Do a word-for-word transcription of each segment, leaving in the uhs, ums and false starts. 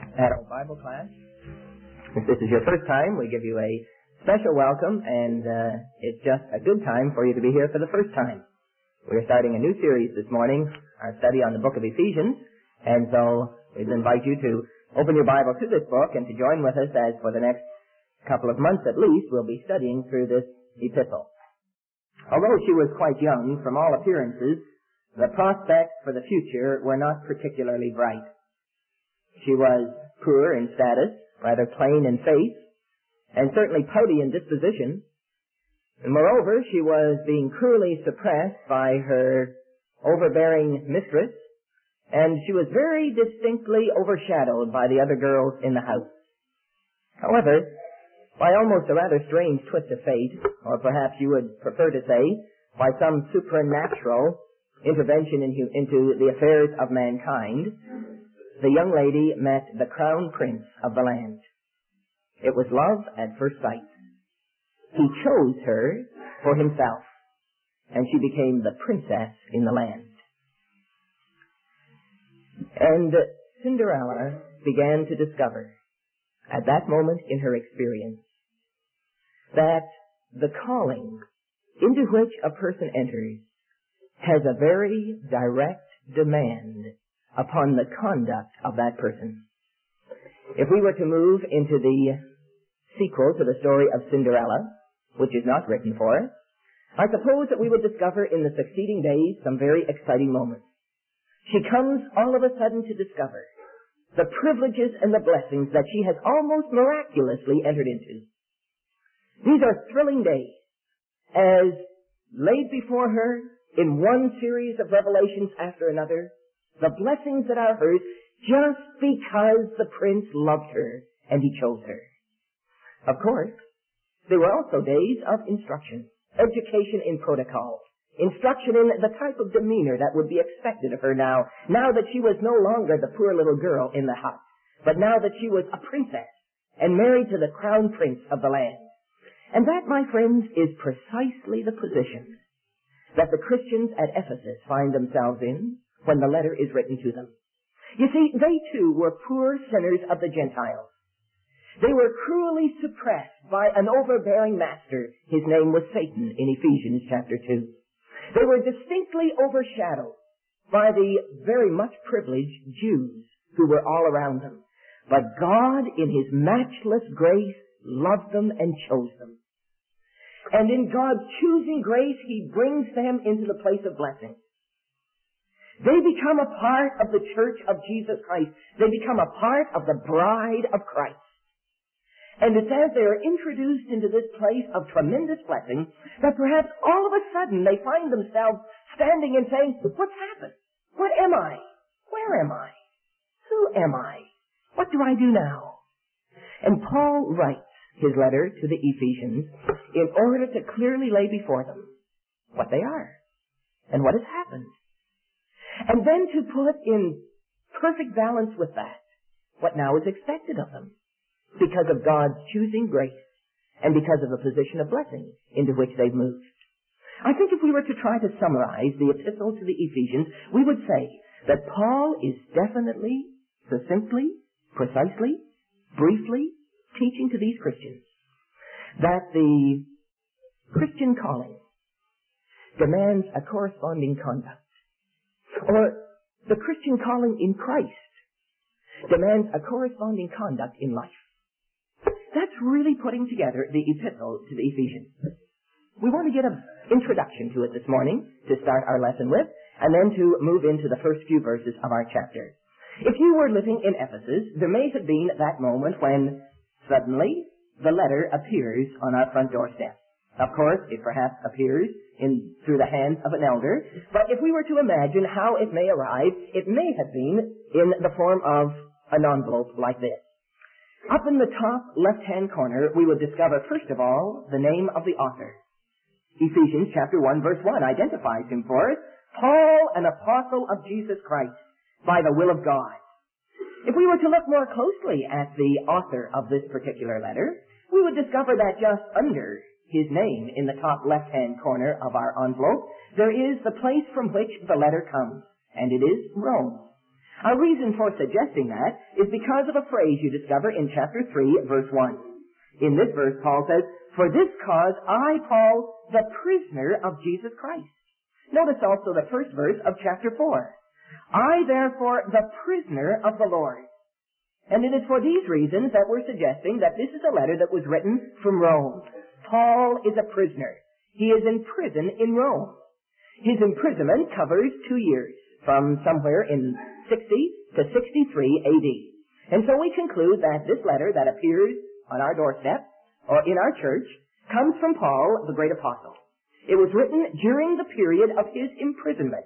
at our Bible class. If this is your first time, we give you a special welcome, and uh, it's just a good time for you to be here for the first time. We're starting a new series this morning, our study on the book of Ephesians, and so we'd invite you to open your Bible to this book and to join with us as for the next couple of months at least, we'll be studying through this epistle. Although she was quite young, from all appearances, the prospects for the future were not particularly bright. She was poor in status, rather plain in face, and certainly pouty in disposition. And moreover, she was being cruelly suppressed by her overbearing mistress, and she was very distinctly overshadowed by the other girls in the house. However, by almost a rather strange twist of fate, or perhaps you would prefer to say, by some supernatural intervention in, into the affairs of mankind, the young lady met the crown prince of the land. It was love at first sight. He chose her for himself, and she became the princess in the land. And Cinderella began to discover, at that moment in her experience, that the calling into which a person enters has a very direct demand upon the conduct of that person. If we were to move into the sequel to the story of Cinderella, which is not written for us, I suppose that we would discover in the succeeding days some very exciting moments. She comes all of a sudden to discover the privileges and the blessings that she has almost miraculously entered into. These are thrilling days, as laid before her in one series of revelations after another, the blessings that are hers just because the prince loved her and he chose her. Of course, there were also days of instruction, education in protocol, instruction in the type of demeanor that would be expected of her now, now that she was no longer the poor little girl in the hut, but now that she was a princess and married to the crown prince of the land. And that, my friends, is precisely the position that the Christians at Ephesus find themselves in when the letter is written to them. You see, they too were poor sinners of the Gentiles. They were cruelly suppressed by an overbearing master. His name was Satan in Ephesians chapter two. They were distinctly overshadowed by the very much privileged Jews who were all around them. But God, in His matchless grace, loved them and chose them. And in God's choosing grace, He brings them into the place of blessing. They become a part of the church of Jesus Christ. They become a part of the bride of Christ. And it's as they are introduced into this place of tremendous blessing that perhaps all of a sudden they find themselves standing and saying, what's happened? What am I? Where am I? Who am I? What do I do now? And Paul writes his letter to the Ephesians in order to clearly lay before them what they are and what has happened. And then to put in perfect balance with that what now is expected of them because of God's choosing grace and because of the position of blessing into which they've moved. I think if we were to try to summarize the epistle to the Ephesians, we would say that Paul is definitely, succinctly, precisely, briefly teaching to these Christians that the Christian calling demands a corresponding conduct. Or the Christian calling in Christ demands a corresponding conduct in life. That's really putting together the epistle to the Ephesians. We want to get an introduction to it this morning to start our lesson with, and then to move into the first few verses of our chapter. If you were living in Ephesus, there may have been that moment when suddenly the letter appears on our front doorstep. Of course, it perhaps appears in through the hands of an elder, but if we were to imagine how it may arrive, it may have been in the form of an envelope like this. Up in the top left-hand corner, we would discover, first of all, the name of the author. Ephesians chapter one, verse one identifies him for us, Paul, an apostle of Jesus Christ, by the will of God. If we were to look more closely at the author of this particular letter, we would discover that just under his name in the top left-hand corner of our envelope, there is the place from which the letter comes, and it is Rome. Our reason for suggesting that is because of a phrase you discover in chapter three, verse one. In this verse, Paul says, "For this cause I, Paul, the prisoner of Jesus Christ." Notice also the first verse of chapter four. "I, therefore, the prisoner of the Lord." And it is for these reasons that we're suggesting that this is a letter that was written from Rome. Paul is a prisoner. He is in prison in Rome. His imprisonment covers two years, from somewhere in sixty to sixty-three A D. And so we conclude that this letter that appears on our doorstep, or in our church, comes from Paul, the great apostle. It was written during the period of his imprisonment.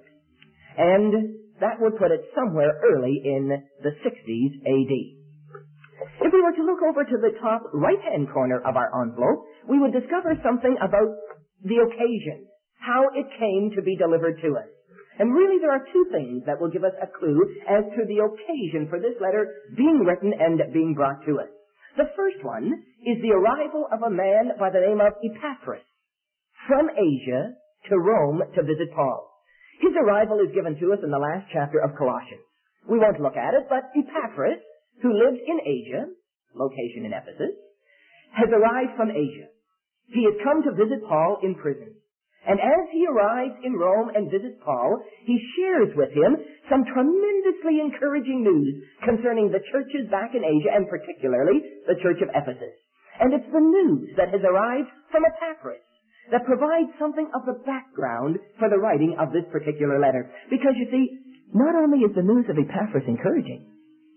And that would put it somewhere early in the sixties A D. If we were to look over to the top right-hand corner of our envelope, we would discover something about the occasion, how it came to be delivered to us. And really there are two things that will give us a clue as to the occasion for this letter being written and being brought to us. The first one is the arrival of a man by the name of Epaphras from Asia to Rome to visit Paul. His arrival is given to us in the last chapter of Colossians. We won't look at it, but Epaphras, who lived in Asia, location in Ephesus, has arrived from Asia. He has come to visit Paul in prison. And as he arrives in Rome and visits Paul, he shares with him some tremendously encouraging news concerning the churches back in Asia, and particularly the church of Ephesus. And it's the news that has arrived from Epaphras that provides something of the background for the writing of this particular letter. Because, you see, not only is the news of Epaphras encouraging,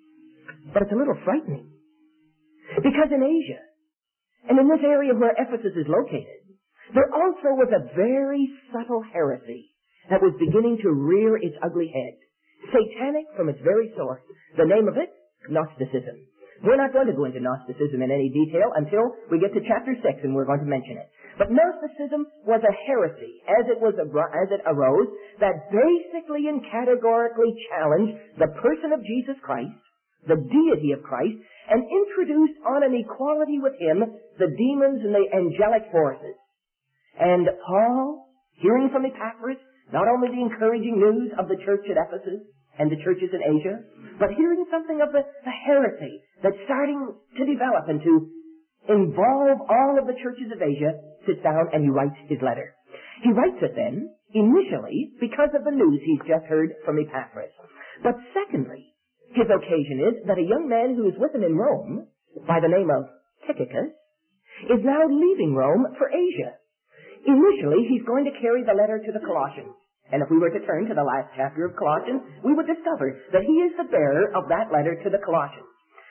but it's a little frightening. Because in Asia, and in this area where Ephesus is located, there also was a very subtle heresy that was beginning to rear its ugly head. Satanic from its very source. The name of it, Gnosticism. We're not going to go into Gnosticism in any detail until we get to chapter six, and we're going to mention it. But Gnosticism was a heresy, as it was as it arose, that basically and categorically challenged the person of Jesus Christ, the deity of Christ, and introduced on an equality with him the demons and the angelic forces. And Paul, hearing from Epaphras, not only the encouraging news of the church at Ephesus and the churches in Asia, but hearing something of the, the heresy that's starting to develop and to involve all of the churches of Asia, sits down and he writes his letter. He writes it then, initially, because of the news he's just heard from Epaphras. But secondly, his occasion is that a young man who is with him in Rome, by the name of Tychicus, is now leaving Rome for Asia. Initially, he's going to carry the letter to the Colossians. And if we were to turn to the last chapter of Colossians, we would discover that he is the bearer of that letter to the Colossians.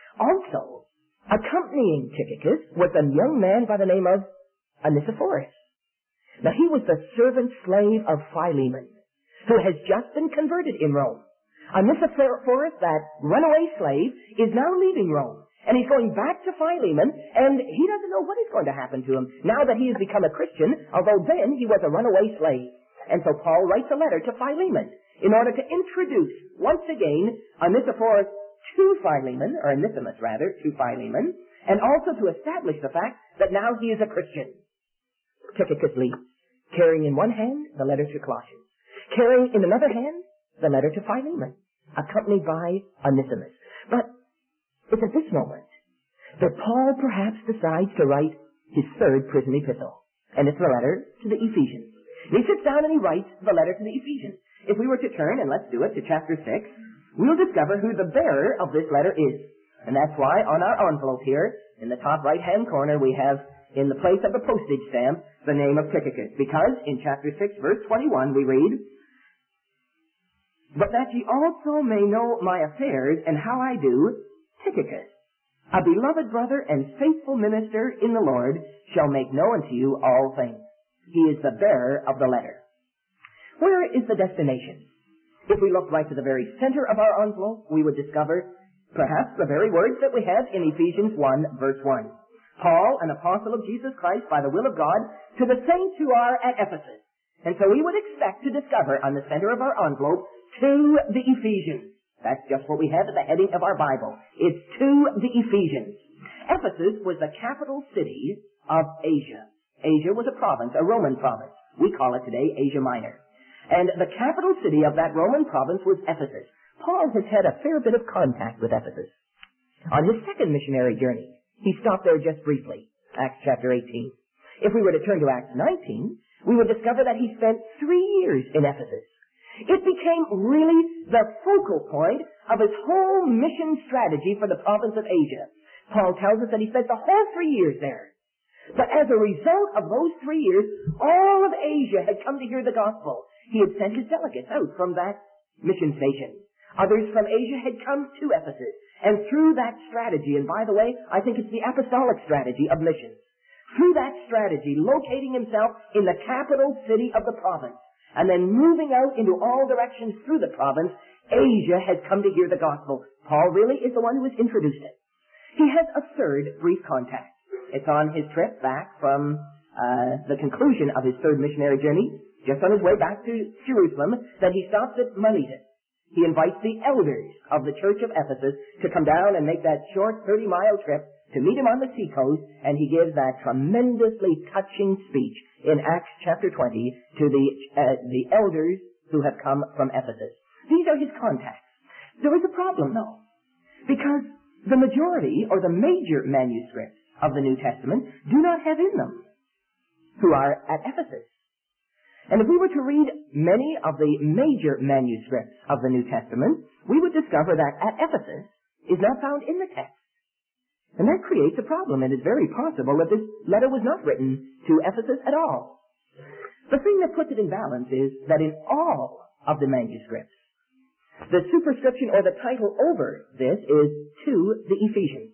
Also, accompanying Tychicus was a young man by the name of Onesiphorus. Now, he was the servant slave of Philemon, who has just been converted in Rome. Onesiphorus, that runaway slave, is now leaving Rome. And he's going back to Philemon, and he doesn't know what is going to happen to him now that he has become a Christian, although then he was a runaway slave. And so Paul writes a letter to Philemon in order to introduce, once again, Onesiphorus to Philemon, or Onesimus rather, to Philemon, and also to establish the fact that now he is a Christian. Tychicus leaves, carrying in one hand the letter to Colossians, carrying in another hand the letter to Philemon, accompanied by Onesimus. But it's at this moment that Paul perhaps decides to write his third prison epistle. And it's the letter to the Ephesians. And he sits down and he writes the letter to the Ephesians. If we were to turn, and let's do it, to chapter six, we'll discover who the bearer of this letter is. And that's why on our envelope here, in the top right-hand corner, we have, in the place of the postage stamp, the name of Tychicus. Because in chapter six, verse twenty-one, we read, "But that ye also may know my affairs and how I do, Tychicus, a beloved brother and faithful minister in the Lord, shall make known to you all things." He is the bearer of the letter. Where is the destination? If we look right to the very center of our envelope, we would discover perhaps the very words that we have in Ephesians one, verse one. "Paul, an apostle of Jesus Christ by the will of God, to the saints who are at Ephesus." And so we would expect to discover on the center of our envelope, "To the Ephesians." That's just what we have at the heading of our Bible. It's "To the Ephesians." Ephesus was the capital city of Asia. Asia was a province, a Roman province. We call it today Asia Minor. And the capital city of that Roman province was Ephesus. Paul has had a fair bit of contact with Ephesus. On his second missionary journey, he stopped there just briefly, Acts chapter eighteen. If we were to turn to Acts nineteen, we would discover that he spent three years in Ephesus. It became really the focal point of his whole mission strategy for the province of Asia. Paul tells us that he spent the whole three years there. But as a result of those three years, all of Asia had come to hear the gospel. He had sent his delegates out from that mission station. Others from Asia had come to Ephesus. And through that strategy, and by the way, I think it's the apostolic strategy of missions, through that strategy, locating himself in the capital city of the province, and then moving out into all directions through the province, Asia has come to hear the gospel. Paul really is the one who has introduced it. He has a third brief contact. It's on his trip back from uh, the conclusion of his third missionary journey, just on his way back to Jerusalem, that he stops at Miletus. He invites the elders of the church of Ephesus to come down and make that short thirty-mile trip to meet him on the seacoast, and he gives that tremendously touching speech in Acts chapter twenty to the uh, the elders who have come from Ephesus. These are his contacts. There is a problem, though, because the majority or the major manuscripts of the New Testament do not have in them who are at Ephesus. And if we were to read many of the major manuscripts of the New Testament, we would discover that at Ephesus is not found in the text. And that creates a problem, and it's very possible that this letter was not written to Ephesus at all. The thing that puts it in balance is that in all of the manuscripts, the superscription or the title over this is to the Ephesians.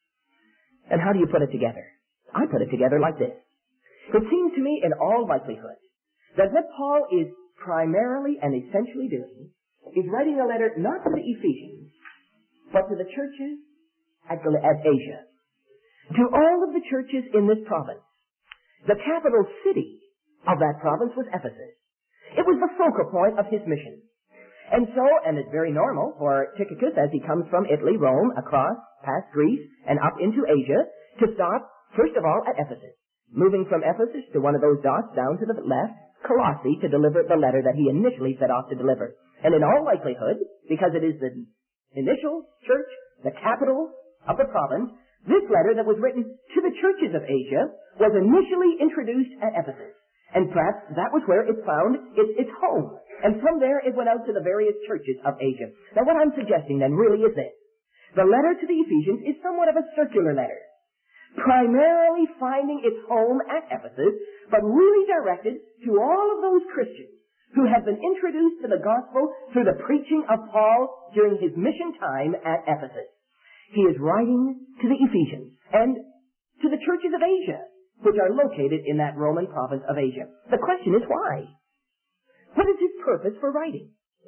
And how do you put it together? I put it together like this. It seems to me in all likelihood that what Paul is primarily and essentially doing is writing a letter not to the Ephesians, but to the churches at, at Asia. To all of the churches in this province. The capital city of that province was Ephesus. It was the focal point of his mission. And so, and it's very normal for Tychicus, as he comes from Italy, Rome, across, past Greece, and up into Asia, to stop, first of all, at Ephesus. Moving from Ephesus to one of those dots down to the left, Colossae, to deliver the letter that he initially set off to deliver. And in all likelihood, because it is the initial church, the capital of the province, this letter that was written to the churches of Asia was initially introduced at Ephesus. And perhaps that was where it found its, its home. And from there it went out to the various churches of Asia. Now what I'm suggesting then really is this. The letter to the Ephesians is somewhat of a circular letter, primarily finding its home at Ephesus, but really directed to all of those Christians who have been introduced to the gospel through the preaching of Paul during his mission time at Ephesus. He is writing to the Ephesians and to the churches of Asia, which are located in that Roman province of Asia. The question is why? What is his purpose for writing?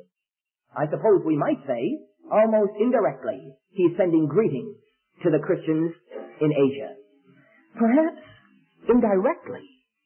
I suppose we might say, almost indirectly, he is sending greetings to the Christians in Asia. Perhaps indirectly,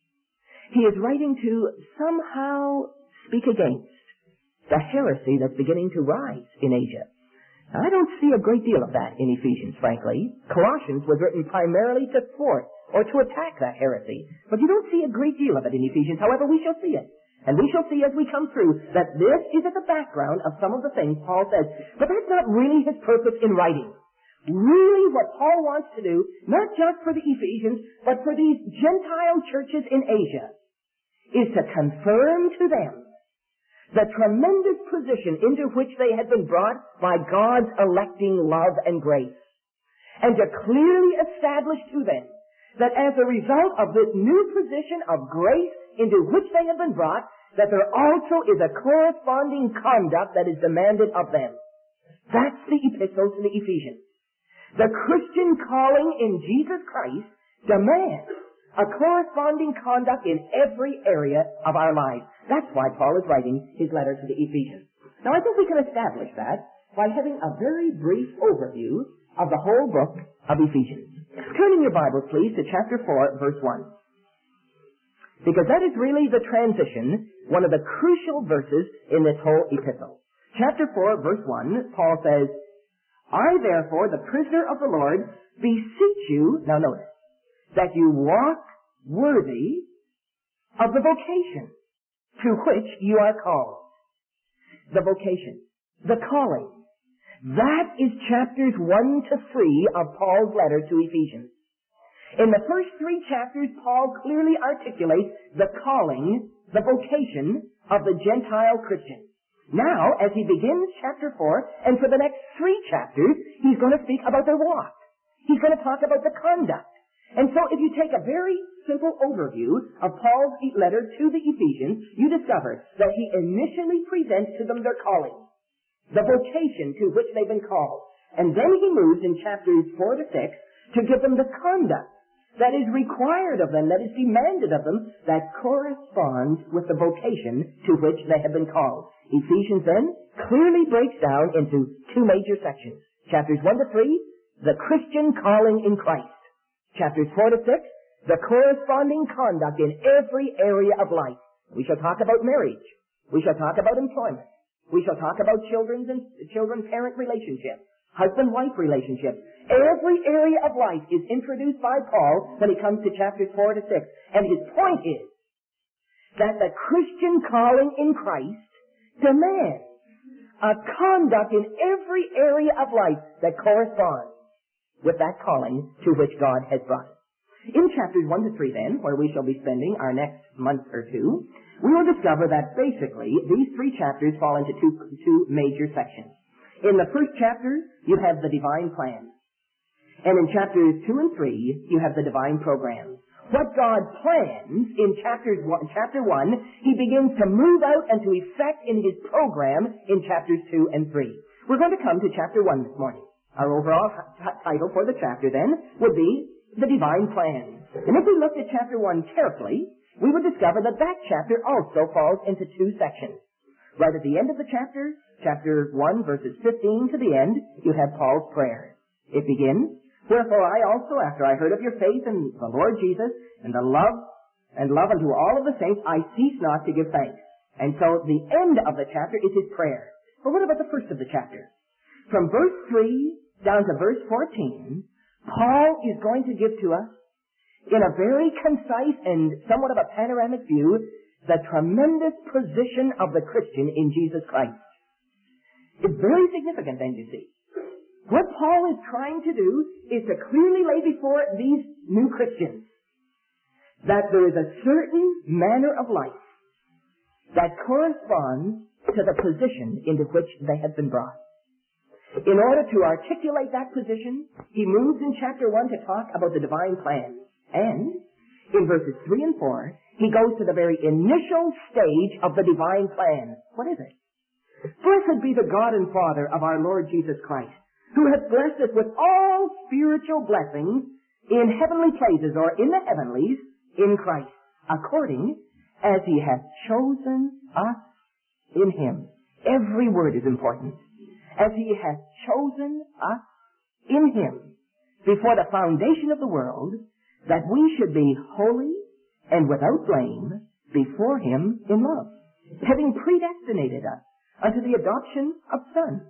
he is writing to somehow speak against the heresy that's beginning to rise in Asia. Now, I don't see a great deal of that in Ephesians, frankly. Colossians was written primarily to thwart or to attack that heresy. But you don't see a great deal of it in Ephesians. However, we shall see it. And we shall see as we come through that this is at the background of some of the things Paul says. But that's not really his purpose in writing. Really what Paul wants to do, not just for the Ephesians, but for these Gentile churches in Asia, is to confirm to them the tremendous position into which they had been brought by God's electing love and grace. And to clearly establish to them that as a result of this new position of grace into which they have been brought, that there also is a corresponding conduct that is demanded of them. That's the epistle to the Ephesians. The Christian calling in Jesus Christ demands a corresponding conduct in every area of our lives. That's why Paul is writing his letter to the Ephesians. Now, I think we can establish that by having a very brief overview of the whole book of Ephesians. Turn in your Bibles, please, to chapter four, verse one. Because that is really the transition, one of the crucial verses in this whole epistle. Chapter four, verse one, Paul says, I, therefore, the prisoner of the Lord, beseech you, now notice, that you walk worthy of the vocation to which you are called. The vocation. the calling. That is chapters one to three of Paul's letter to Ephesians. In the first three chapters, Paul clearly articulates the calling, the vocation of the Gentile Christian. Now, as he begins chapter four, and for the next three chapters, he's going to speak about their walk. He's going to talk about the conduct. And so if you take a very simple overview of Paul's letter to the Ephesians, you discover that he initially presents to them their calling, the vocation to which they've been called. And then he moves in chapters four to six to give them the conduct that is required of them, that is demanded of them, that corresponds with the vocation to which they have been called. Ephesians then clearly breaks down into two major sections. Chapters one to three, the Christian calling in Christ. Chapters four to six, the corresponding conduct in every area of life. We shall talk about marriage. We shall talk about employment. We shall talk about children's and children-parent relationships, husband-wife relationships. Every area of life is introduced by Paul when he comes to chapters four to six. And his point is that the Christian calling in Christ demands a conduct in every area of life that corresponds with that calling to which God has brought us. In chapters one to three then, where we shall be spending our next month or two, we will discover that basically these three chapters fall into two, two major sections. In the first chapter, you have the divine plan. And in chapters two and three, you have the divine program. What God plans in chapters one, chapter one, he begins to move out and to effect in his program in chapters two and three. We're going to come to chapter one this morning. Our overall t- title for the chapter then would be The Divine Plan. And if we looked at chapter one carefully, we would discover that that chapter also falls into two sections. Right at the end of the chapter, chapter one verses fifteen to the end, you have Paul's prayer. It begins, "Wherefore I also, after I heard of your faith in the Lord Jesus, and the love, and love unto all of the saints, I cease not to give thanks." And so the end of the chapter is his prayer. But what about the first of the chapter? From verse three down to verse fourteen, Paul is going to give to us, in a very concise and somewhat of a panoramic view, the tremendous position of the Christian in Jesus Christ. It's very significant then, you see. What Paul is trying to do is to clearly lay before these new Christians that there is a certain manner of life that corresponds to the position into which they have been brought. In order to articulate that position, he moves in chapter one to talk about the divine plan. And in verses three and four, he goes to the very initial stage of the divine plan. What is it? "Blessed be the God and Father of our Lord Jesus Christ, who hath blessed us with all spiritual blessings in heavenly places," or in the heavenlies, "in Christ, according as he hath chosen us in him." Every word is important. "As he hath chosen us in him before the foundation of the world, that we should be holy and without blame before him in love, having predestinated us unto the adoption of sons,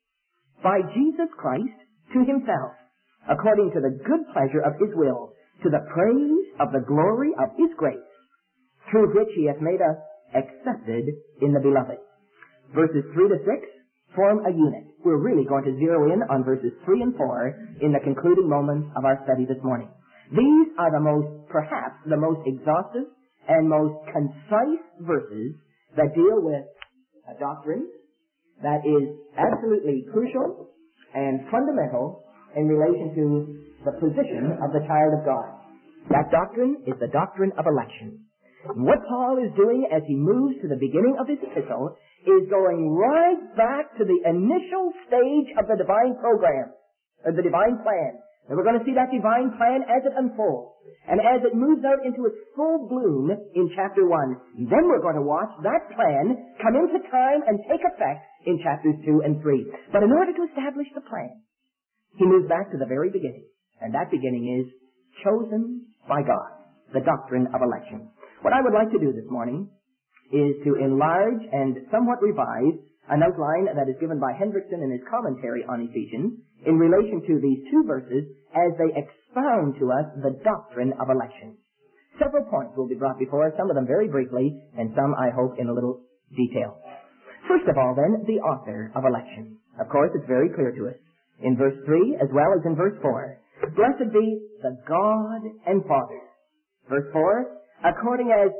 by Jesus Christ to himself, according to the good pleasure of his will, to the praise of the glory of his grace, through which he hath made us accepted in the beloved." Verses three to six form a unit. We're really going to zero in on verses three and four in the concluding moments of our study this morning. These are the most, perhaps, the most exhaustive and most concise verses that deal with a doctrine that is absolutely crucial and fundamental in relation to the position of the child of God. That doctrine is the doctrine of election. And what Paul is doing as he moves to the beginning of his epistle is going right back to the initial stage of the divine program, or the divine plan. And we're going to see that divine plan as it unfolds, and as it moves out into its full bloom in chapter one. And then we're going to watch that plan come into time and take effect in chapters two and three. But in order to establish the plan, he moves back to the very beginning. And that beginning is chosen by God, the doctrine of election. What I would like to do this morning is to enlarge and somewhat revise an outline that is given by Hendrickson in his commentary on Ephesians in relation to these two verses as they expound to us the doctrine of election. Several points will be brought before us, some of them very briefly, and some, I hope, in a little detail. First of all, then, the author of election. Of course, it's very clear to us in verse three as well as in verse four. Blessed be the God and Father. Verse four, according as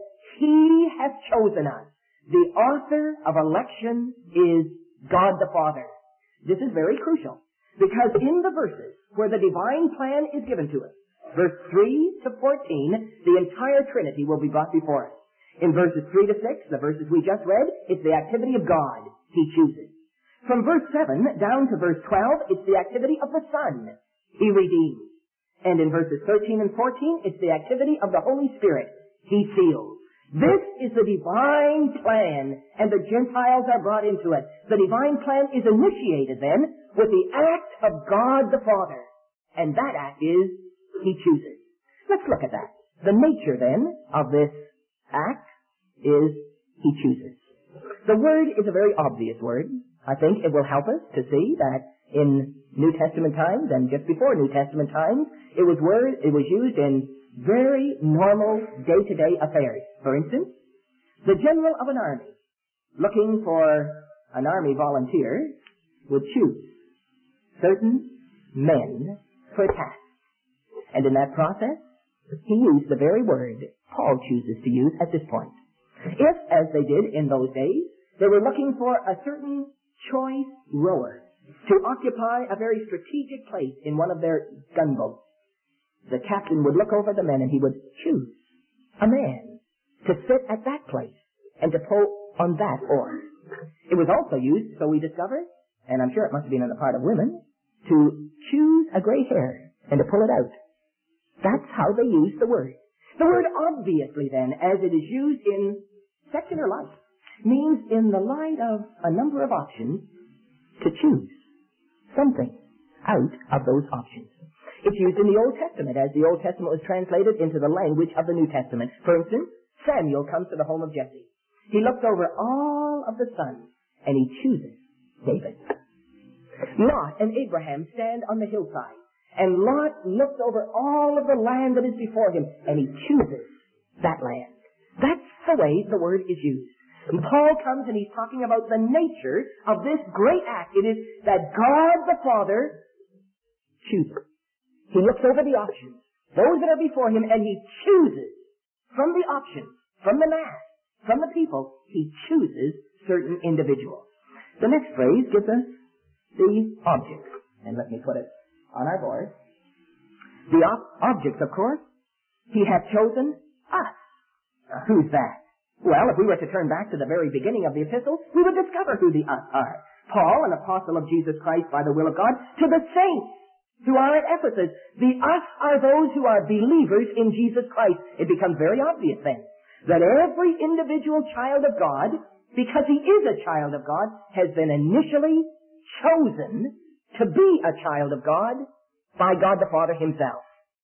He hath chosen us. The author of election is God the Father. This is very crucial, because in the verses where the divine plan is given to us, verse three to fourteen, the entire Trinity will be brought before us. In verses three to six, the verses we just read, it's the activity of God. He chooses. From verse seven down to verse twelve, it's the activity of the Son. He redeems. And in verses thirteen and fourteen, it's the activity of the Holy Spirit. He seals. This is the divine plan, and the Gentiles are brought into it. The divine plan is initiated then with the act of God the Father. And that act is, He chooses. Let's look at that. The nature then of this act is He chooses. The word is a very obvious word. I think it will help us to see that in New Testament times and just before New Testament times, it was word, it was used in very normal day-to-day affairs. For instance, the general of an army looking for an army volunteer would choose certain men for a task. And in that process, he used the very word Paul chooses to use at this point. If, as they did in those days, they were looking for a certain choice rower to occupy a very strategic place in one of their gunboats, the captain would look over the men and he would choose a man to sit at that place and to pull on that oar. It was also used, so we discovered, and I'm sure it must have been on the part of women, to choose a gray hair and to pull it out. That's how they used the word. The word obviously then, as it is used in secular life, means in the light of a number of options to choose something out of those options. It's used in the Old Testament as the Old Testament was translated into the language of the New Testament. For instance, Samuel comes to the home of Jesse. He looks over all of the sons and he chooses David. Lot and Abraham stand on the hillside, and Lot looks over all of the land that is before him and he chooses that land. That's the way the word is used. And Paul comes and he's talking about the nature of this great act. It is that God the Father chooses. He looks over the options, those that are before him, and he chooses from the options, from the mass, from the people, he chooses certain individuals. The next phrase gives us the objects. And let me put it on our board. The op- objects, of course, he hath chosen us. Uh, who's that? Well, if we were to turn back to the very beginning of the epistle, we would discover who the us are. Paul, an apostle of Jesus Christ by the will of God, to the saints who are at Ephesus. The us are those who are believers in Jesus Christ. It becomes very obvious then that every individual child of God, because he is a child of God, has been initially chosen to be a child of God by God the Father himself.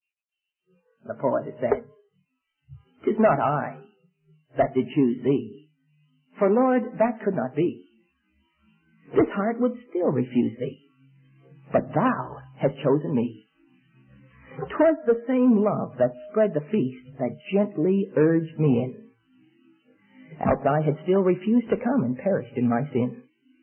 The poet has said, "'Tis not I that did choose thee, for Lord, that could not be. This heart would still refuse thee, but thou hast chosen me. 'Twas the same love that spread the feast that gently urged me in, else I had still refused to come and perished in my sin.'"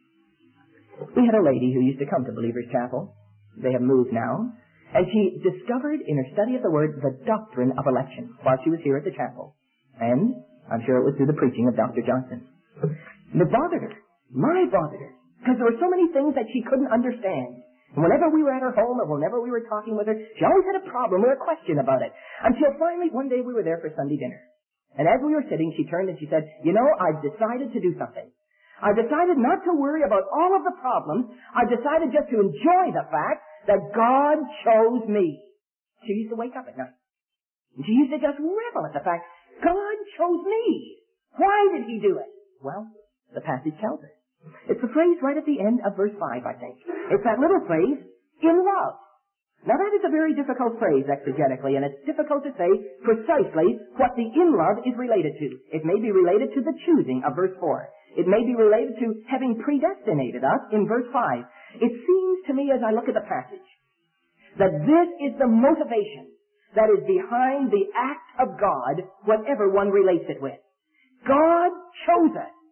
We had a lady who used to come to Believers Chapel. They have moved now. And she discovered in her study of the Word the doctrine of election while she was here at the chapel. And I'm sure it was through the preaching of Doctor Johnson. And it bothered her. My bothered her. Because there were so many things that she couldn't understand. And whenever we were at her home or whenever we were talking with her, she always had a problem or a question about it. Until finally one day we were there for Sunday dinner. And as we were sitting, she turned and she said, "You know, I've decided to do something. I've decided not to worry about all of the problems. I've decided just to enjoy the fact that God chose me." She used to wake up at night. And she used to just revel at the fact, God chose me. Why did he do it? Well, the passage tells us. It's the phrase right at the end of verse five, I think. It's that little phrase, "in love." Now that is a very difficult phrase exegetically, and it's difficult to say precisely what the "in love" is related to. It may be related to the choosing of verse four. It may be related to having predestinated us in verse five. It seems to me as I look at the passage that this is the motivation that is behind the act of God, whatever one relates it with. God chose us.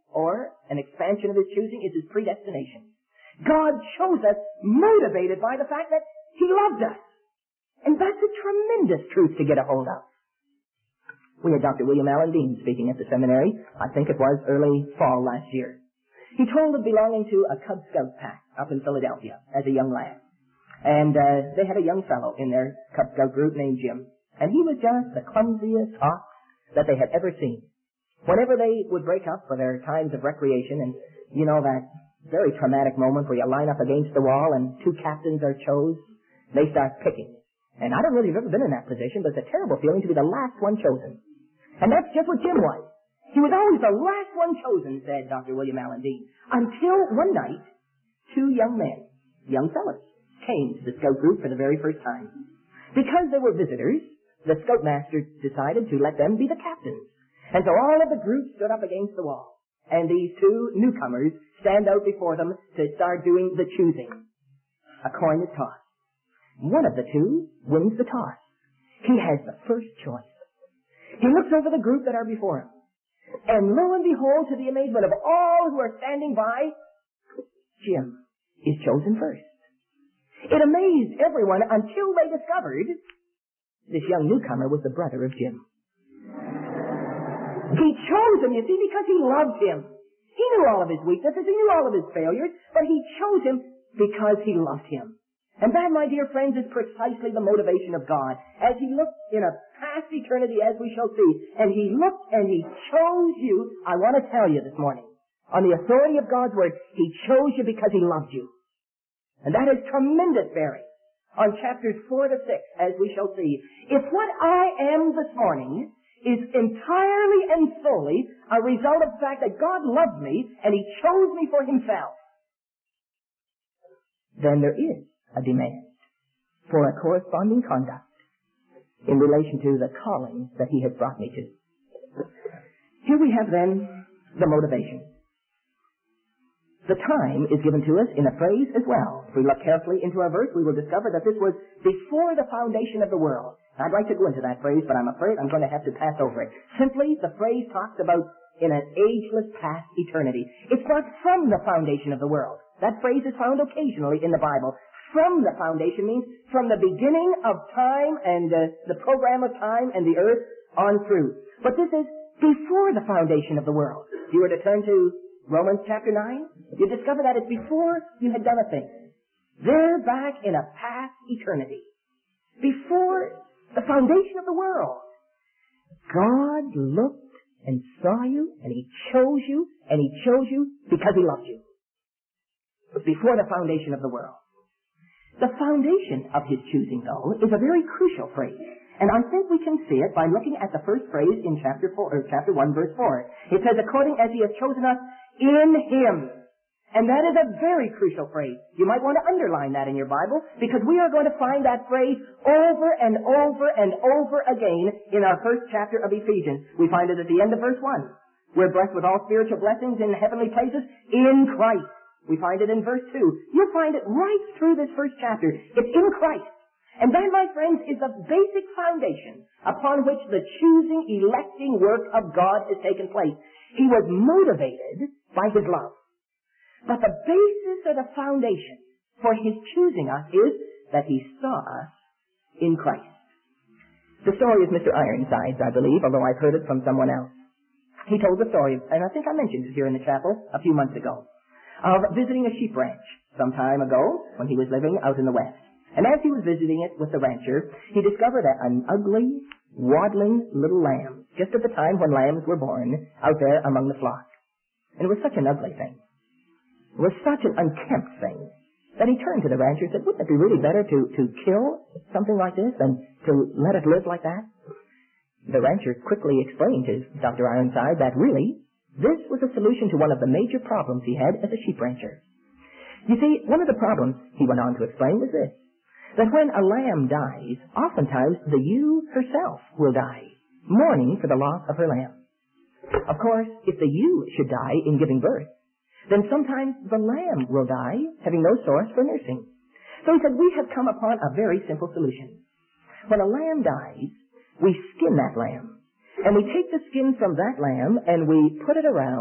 or an expansion of his choosing, is his predestination. God chose us motivated by the fact that he loved us. And that's a tremendous truth to get a hold of. We had Doctor William Allen Dean speaking at the seminary. I think it was early fall last year. He told of belonging to a Cub Scout pack up in Philadelphia as a young lad. And uh, they had a young fellow in their Cub Scout group named Jim. And he was just the clumsiest ox that they had ever seen. Whenever they would break up for their times of recreation, and you know that very traumatic moment where you line up against the wall and two captains are chose, they start picking. And I don't really have ever been in that position, but it's a terrible feeling to be the last one chosen. And that's just what Jim was. He was always the last one chosen, said Doctor William Allen Dean, until one night, two young men, young fellows, came to the scout group for the very first time. Because they were visitors, the scoutmaster decided to let them be the captains. And so all of the group stood up against the wall. And these two newcomers stand out before them to start doing the choosing. A coin is tossed. One of the two wins the toss. He has the first choice. He looks over the group that are before him. And lo and behold, to the amazement of all who are standing by, Jim is chosen first. It amazed everyone until they discovered this young newcomer was the brother of Jim. He chose him, you see, because he loved him. He knew all of his weaknesses, he knew all of his failures, but he chose him because he loved him. And that, my dear friends, is precisely the motivation of God. As he looked in a past eternity, as we shall see, and he looked and he chose you, I want to tell you this morning, on the authority of God's word, he chose you because he loved you. And that has tremendous bearing on chapters four to six, as we shall see. If what I am this morning is entirely and solely a result of the fact that God loved me and he chose me for himself, then there is a demand for a corresponding conduct in relation to the calling that he has brought me to. Here we have then the motivation. The time is given to us in a phrase as well. If we look carefully into our verse, we will discover that this was before the foundation of the world. I'd like to go into that phrase, but I'm afraid I'm going to have to pass over it. Simply, the phrase talks about in an ageless past eternity. It's not from the foundation of the world. That phrase is found occasionally in the Bible. From the foundation means from the beginning of time and uh, the program of time and the earth on through. But this is before the foundation of the world. If you were to turn to Romans chapter nine, you discover that it's before you had done a thing. They're back in a past eternity. Before the foundation of the world. God looked and saw you, and he chose you, and he chose you because he loved you. Before the foundation of the world. The foundation of his choosing, though, is a very crucial phrase. And I think we can see it by looking at the first phrase in chapter four, or chapter one, verse four. It says, according as he has chosen us in him. And that is a very crucial phrase. You might want to underline that in your Bible, because we are going to find that phrase over and over and over again in our first chapter of Ephesians. We find it at the end of verse one. We're blessed with all spiritual blessings in heavenly places in Christ. We find it in verse two. You'll find it right through this first chapter. It's in Christ. And that, my friends, is the basic foundation upon which the choosing, electing work of God has taken place. He was motivated by his love. But the basis or the foundation for his choosing us is that he saw us in Christ. The story is Mister Ironside's, I believe, although I've heard it from someone else. He told the story, and I think I mentioned it here in the chapel a few months ago, of visiting a sheep ranch some time ago when he was living out in the West. And as he was visiting it with the rancher, he discovered an ugly, waddling little lamb, just at the time when lambs were born, out there among the flock. And it was such an ugly thing. It was such an unkempt thing that he turned to the rancher and said, wouldn't it be really better to, to kill something like this than to let it live like that? The rancher quickly explained to Doctor Ironside that really, this was a solution to one of the major problems he had as a sheep rancher. You see, one of the problems, he went on to explain, was this, that when a lamb dies, oftentimes the ewe herself will die, mourning for the loss of her lamb. Of course, if the ewe should die in giving birth, then sometimes the lamb will die, having no source for nursing. So he said, we have come upon a very simple solution. When a lamb dies, we skin that lamb. And we take the skin from that lamb and we put it around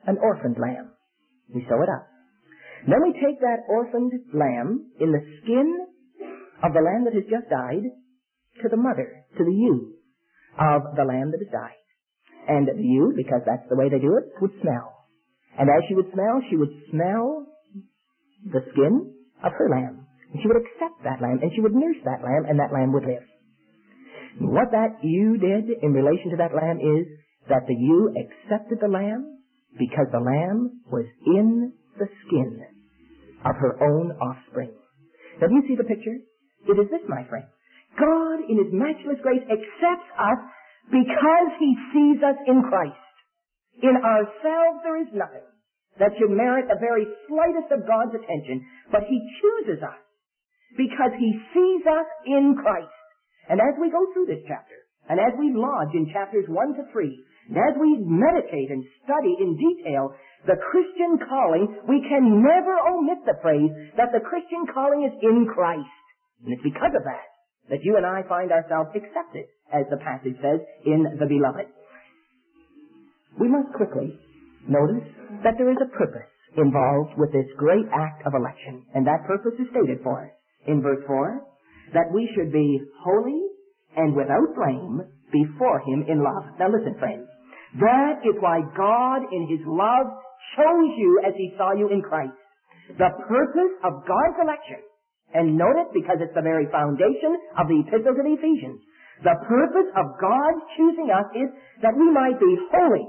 an orphaned lamb. We sew it up. Then we take that orphaned lamb in the skin of the lamb that has just died to the mother, to the ewe of the lamb that has died. And the ewe, because that's the way they do it, would smell. And as she would smell, she would smell the skin of her lamb. And she would accept that lamb, and she would nurse that lamb, and that lamb would live. And what that ewe did in relation to that lamb is that the ewe accepted the lamb because the lamb was in the skin of her own offspring. Now, do you see the picture? It is this, my friend. God, in His matchless grace, accepts us because He sees us in Christ. In ourselves there is nothing that should merit the very slightest of God's attention, but He chooses us because He sees us in Christ. And as we go through this chapter, and as we lodge in chapters one to three, and as we meditate and study in detail the Christian calling, we can never omit the phrase that the Christian calling is in Christ. And it's because of that that you and I find ourselves accepted, as the passage says, in the Beloved. We must quickly notice that there is a purpose involved with this great act of election, and that purpose is stated for us in verse four, that we should be holy and without blame before Him in love. Now listen, friends, that is why God in His love chose you as He saw you in Christ. The purpose of God's election, and note it because it's the very foundation of the Epistle to the Ephesians, the purpose of God choosing us is that we might be holy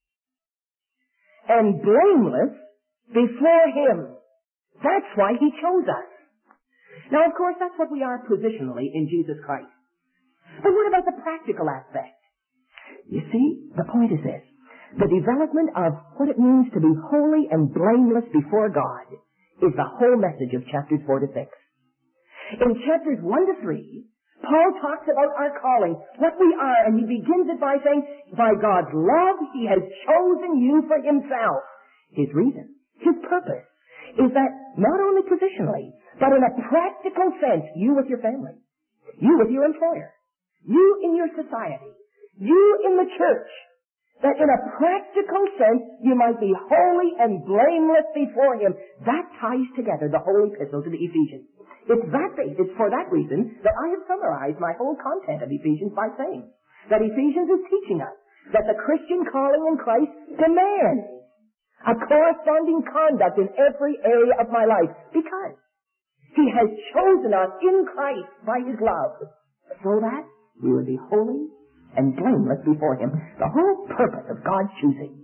and blameless before Him. That's why He chose us. Now, of course, that's what we are positionally in Jesus Christ. But what about the practical aspect? You see, the point is this. The development of what it means to be holy and blameless before God is the whole message of chapters four to six. In chapters one to three, Paul talks about our calling, what we are, and he begins it by saying, by God's love, He has chosen you for Himself. His reason, His purpose, is that not only positionally, but in a practical sense, you with your family, you with your employer, you in your society, you in the church, that in a practical sense, you might be holy and blameless before Him. That ties together the whole epistle to the Ephesians. It's that, it's for that reason that I have summarized my whole content of Ephesians by saying that Ephesians is teaching us that the Christian calling in Christ demands a corresponding conduct in every area of my life, because He has chosen us in Christ by His love so that we would be holy and blameless before Him. The whole purpose of God's choosing.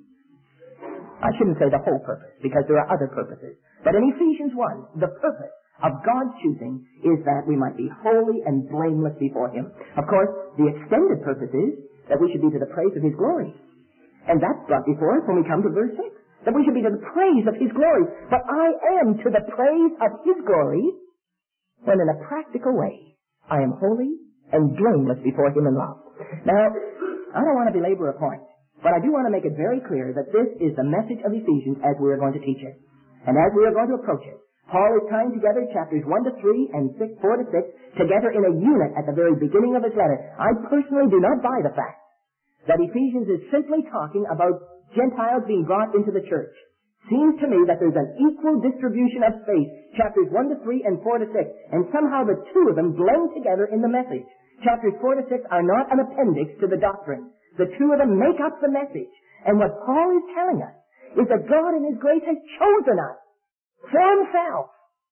I shouldn't say the whole purpose, because there are other purposes. But in Ephesians one, the purpose of God's choosing is that we might be holy and blameless before Him. Of course, the extended purpose is that we should be to the praise of His glory. And that's brought before us when we come to verse six. That we should be to the praise of His glory. But I am to the praise of His glory when in a practical way I am holy and blameless before Him in love. Now, I don't want to belabor a point, but I do want to make it very clear that this is the message of Ephesians as we are going to teach it. And as we are going to approach it, Paul is tying together chapters one to three and six, four to six together in a unit at the very beginning of his letter. I personally do not buy the fact that Ephesians is simply talking about Gentiles being brought into the church. Seems to me that there's an equal distribution of space, chapters one to three and four to six, and somehow the two of them blend together in the message. Chapters four to six are not an appendix to the doctrine. The two of them make up the message. And what Paul is telling us is that God in His grace has chosen us for Himself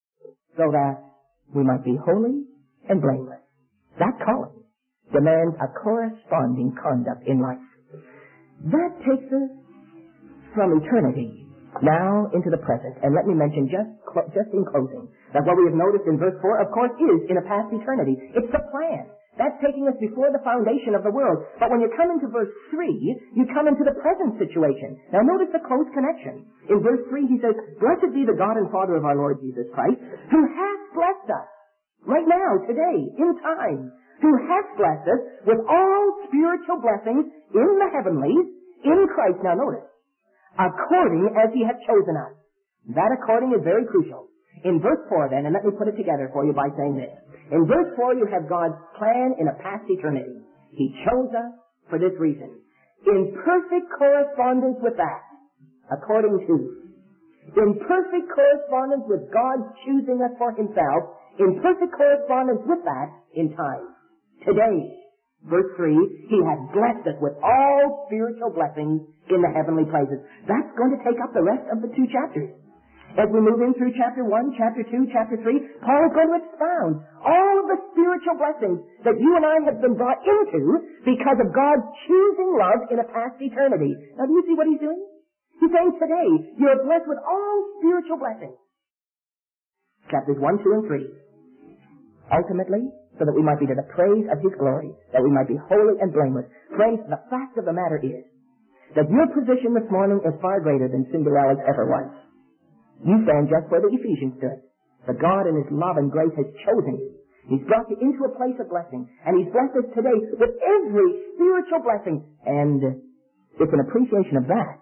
so that we might be holy and blameless. That calling demands a corresponding conduct in life. That takes us from eternity now into the present. And let me mention just, clo- just in closing that what we have noticed in verse four, of course, is in a past eternity. It's the plan. That's taking us before the foundation of the world. But when you come into verse three, you come into the present situation. Now notice the close connection. In verse three he says, "Blessed be the God and Father of our Lord Jesus Christ, who hath blessed us," right now, today, in time, "who hath blessed us with all spiritual blessings in the heavenlies, in Christ." Now notice, according as He hath chosen us. That according is very crucial. In verse four then, and let me put it together for you by saying this. In verse four you have God's plan in a past eternity. He chose us for this reason. In perfect correspondence with that, according to, in perfect correspondence with God choosing us for himself, in perfect correspondence with that in time. Today, verse three, he has blessed us with all spiritual blessings in the heavenly places. That's going to take up the rest of the two chapters. As we move in through chapter one, chapter two, chapter three, Paul is going to expound all of the spiritual blessings that you and I have been brought into because of God's choosing love in a past eternity. Now, do you see what he's doing? He's saying today, you're blessed with all spiritual blessings. Chapters one, two, and three. Ultimately, so that we might be to the praise of his glory, that we might be holy and blameless. Friends, the fact of the matter is that your position this morning is far greater than Cinderella's ever was. You stand just where the Ephesians stood. But God in his love and grace has chosen you. He's brought you into a place of blessing, and he's blessed us today with every spiritual blessing. And it's an appreciation of that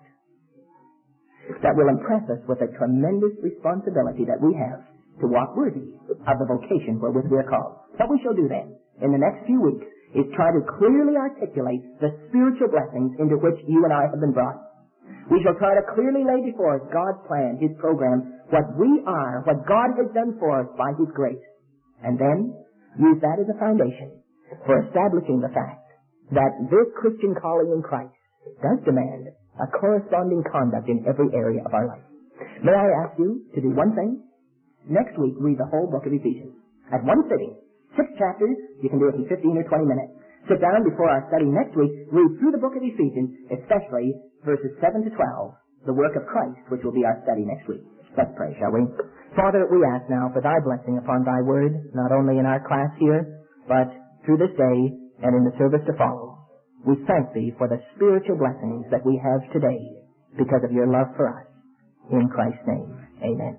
that will impress us with a tremendous responsibility that we have to walk worthy of the vocation wherewith we are called. What we shall do then, in the next few weeks, is try to clearly articulate the spiritual blessings into which you and I have been brought. We shall try to clearly lay before us God's plan, his program, what we are, what God has done for us by his grace. And then use that as a foundation for establishing the fact that this Christian calling in Christ does demand a corresponding conduct in every area of our life. May I ask you to do one thing? Next week, read the whole book of Ephesians. At one sitting, six chapters, you can do it in fifteen or twenty minutes. Sit down before our study next week, read through the book of Ephesians, especially verses seven to twelve, the work of Christ, which will be our study next week. Let's pray, shall we? Father, we ask now for thy blessing upon thy word, not only in our class here, but through this day and in the service to follow. We thank thee for the spiritual blessings that we have today because of your love for us. In Christ's name, amen.